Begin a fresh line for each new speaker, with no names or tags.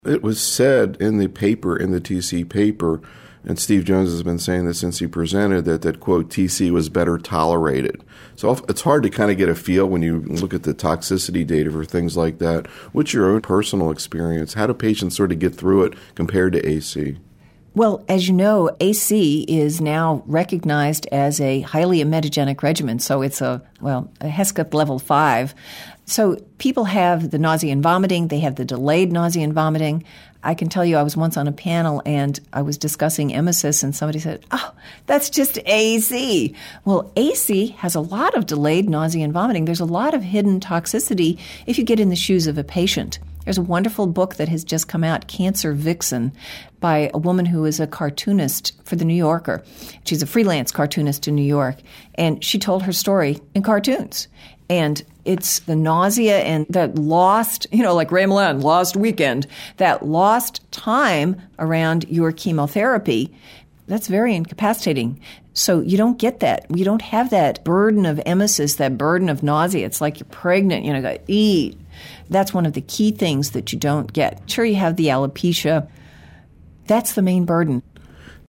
It was said in the paper, in the TC paper, and Steve Jones has been saying this since he presented, that quote, TC was better tolerated. So it's hard to kind of get a feel when you look at the toxicity data for things like that. What's your own personal experience? How do patients sort of get through it compared to AC?
Well, as you know, AC is now recognized as a highly emetogenic regimen, so it's a HESCP level 5. So people have the nausea and vomiting, they have the delayed nausea and vomiting. I can tell you I was once on a panel and I was discussing emesis and somebody said, oh, that's just AC. Well, AC has a lot of delayed nausea and vomiting. There's a lot of hidden toxicity if you get in the shoes of a patient. There's a wonderful book that has just come out, Cancer Vixen, by a woman who is a cartoonist for The New Yorker. She's a freelance cartoonist in New York, and she told her story in cartoons. And it's the nausea and that lost, like Ray Milland, lost weekend, that lost time around your chemotherapy, that's very incapacitating. So you don't get that. You don't have that burden of emesis, that burden of nausea. It's like you're pregnant, got to eat. That's one of the key things that you don't get. Sure, you have the alopecia. That's the main burden.